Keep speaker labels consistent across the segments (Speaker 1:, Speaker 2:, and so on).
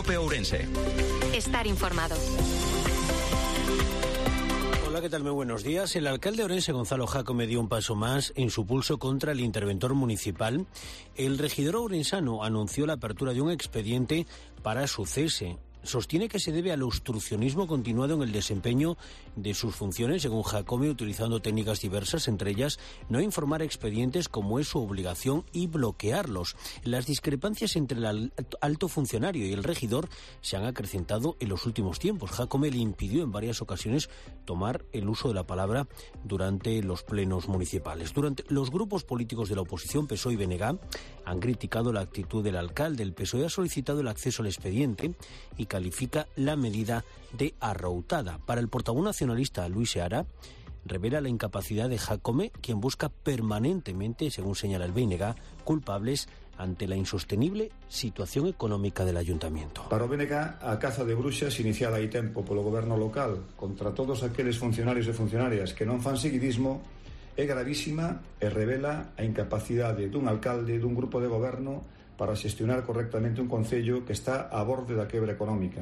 Speaker 1: COPE Ourense.
Speaker 2: Estar informado.
Speaker 3: Hola, ¿qué tal? Muy buenos días. El alcalde de Ourense, Gonzalo Jácome, dio un paso más en su pulso contra el interventor municipal. El regidor ourensano anunció la apertura de un expediente para su cese. Sostiene que se debe al obstruccionismo continuado en el desempeño de sus funciones, según Jácome, utilizando técnicas diversas, entre ellas no informar expedientes como es su obligación y bloquearlos. Las discrepancias entre el alto funcionario y el regidor se han acrecentado en los últimos tiempos. Jácome le impidió en varias ocasiones tomar el uso de la palabra durante los plenos municipales. Los grupos políticos de la oposición, PSOE y BNG, han criticado la actitud del alcalde. El PSOE ha solicitado el acceso al expediente y califica la medida de arrautada. Para el portavoz nacionalista Luis Seara, revela la incapacidad de Jácome, quien busca permanentemente, según señala el BNG, culpables ante la insostenible situación económica del ayuntamiento.
Speaker 4: Para o BNG, a caza de bruxas iniciada hai tempo polo goberno local contra todos aqueles funcionarios e funcionarias que non fan seguidismo é gravísima e revela a incapacidade dun alcalde dun grupo de goberno para xestionar correctamente un concello que está a borde da quebra económica.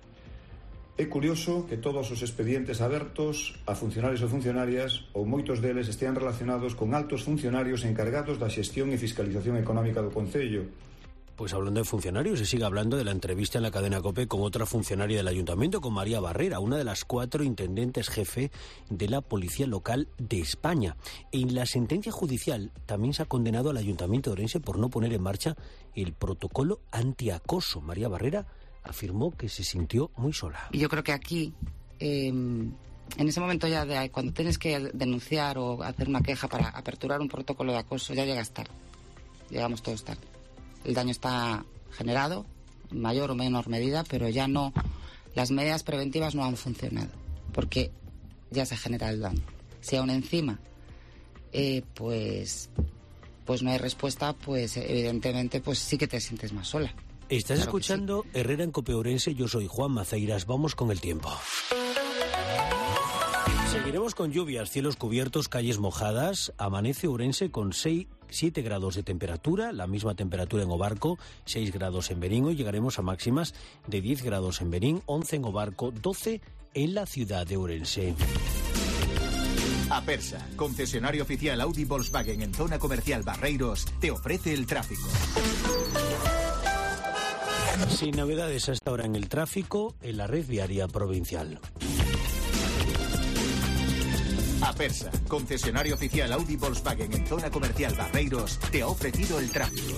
Speaker 4: É curioso que todos os expedientes abertos a funcionarios e funcionarias, ou moitos deles, estean relacionados con altos funcionarios encargados da xestión e fiscalización económica do concello.
Speaker 3: Pues hablando de funcionarios, se sigue hablando de la entrevista en la cadena COPE con otra funcionaria del ayuntamiento, con María Barrera, una de las 4 intendentes jefe de la Policía Local de España. En la sentencia judicial también se ha condenado al Ayuntamiento de Ourense por no poner en marcha el protocolo antiacoso. María Barrera afirmó que se sintió muy sola.
Speaker 5: Y yo creo que aquí, en ese momento ya de cuando tienes que denunciar o hacer una queja para aperturar un protocolo de acoso, ya llegas tarde. Llegamos todos tarde. El daño está generado, en mayor o menor medida, pero ya no, las medidas preventivas no han funcionado, porque ya se genera el daño. Si aún encima, pues no hay respuesta, pues evidentemente pues sí que te sientes más sola.
Speaker 3: Estás claro escuchando sí. Herrera en COPE Ourense, yo soy Juan Maceiras, vamos con el tiempo. Seguiremos con lluvias, cielos cubiertos, calles mojadas. Amanece Ourense con 7 grados de temperatura, la misma temperatura en Obarco, 6 grados en Berín. Hoy llegaremos a máximas de 10 grados en Berín, 11 en Obarco, 12 en la ciudad de Ourense.
Speaker 1: Apersa, concesionario oficial Audi Volkswagen en zona comercial Barreiros, te ofrece el tráfico.
Speaker 3: Sin novedades hasta ahora en el tráfico en la red viaria provincial.
Speaker 1: Apersa, concesionario oficial Audi Volkswagen en zona comercial Barreiros, te ha ofrecido el tráfico.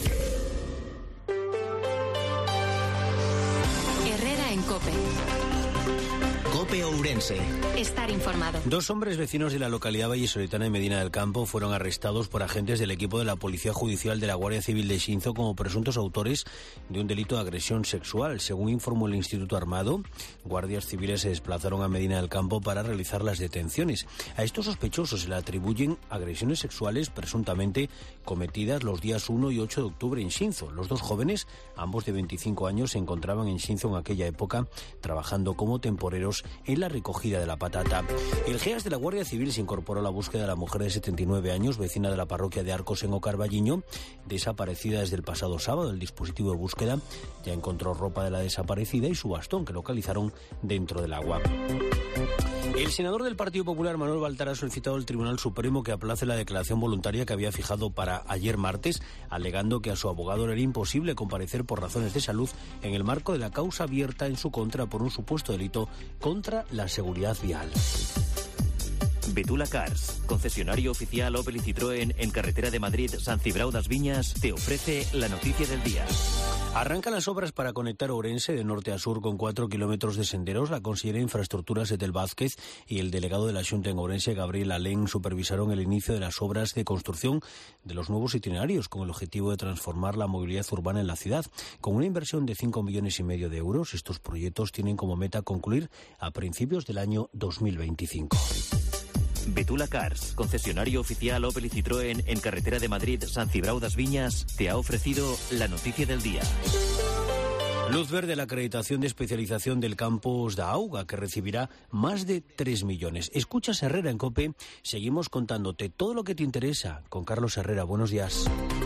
Speaker 2: Herrera en COPE.
Speaker 1: COPE Ourense.
Speaker 2: Estar informado.
Speaker 3: 2 hombres vecinos de la localidad vallisoletana de Medina del Campo fueron arrestados por agentes del equipo de la Policía Judicial de la Guardia Civil de Xinzo como presuntos autores de un delito de agresión sexual. Según informó el Instituto Armado, guardias civiles se desplazaron a Medina del Campo para realizar las detenciones. A estos sospechosos se le atribuyen agresiones sexuales presuntamente cometidas los días 1 y 8 de octubre en Xinzo. Los 2 jóvenes, ambos de 25 años, se encontraban en Xinzo en aquella época trabajando como temporeros en la recogida de la patata. El GEAS de la Guardia Civil se incorporó a la búsqueda de la mujer de 79 años, vecina de la parroquia de Arcos en Ocarballiño, desaparecida desde el pasado sábado. El dispositivo de búsqueda ya encontró ropa de la desaparecida y su bastón, que localizaron dentro del agua. El senador del Partido Popular, Manuel Baltar, ha solicitado al Tribunal Supremo que aplace la declaración voluntaria que había fijado para ayer martes, alegando que a su abogado le era imposible comparecer por razones de salud en el marco de la causa abierta en su contra por un supuesto delito contra la seguridad vial.
Speaker 6: Betula Cars, concesionario oficial Opel y Citroën en carretera de Madrid, San Cibrao das Viñas, te ofrece la noticia del día.
Speaker 3: Arrancan las obras para conectar Ourense de norte a sur con 4 kilómetros de senderos. La consellera de Infraestructuras, Etel Vázquez, y el delegado de la Xunta en Ourense, Gabriel Alén, supervisaron el inicio de las obras de construcción de los nuevos itinerarios con el objetivo de transformar la movilidad urbana en la ciudad. Con una inversión de 5,5 millones de euros, estos proyectos tienen como meta concluir a principios del año 2025.
Speaker 6: Betula Cars, concesionario oficial Opel y Citroën en carretera de Madrid, San Cibrao das Viñas, te ha ofrecido la noticia del día.
Speaker 3: Luz verde la acreditación de especialización del campus da Auga, que recibirá más de 3 millones. Escuchas Herrera en COPE, seguimos contándote todo lo que te interesa con Carlos Herrera. Buenos días.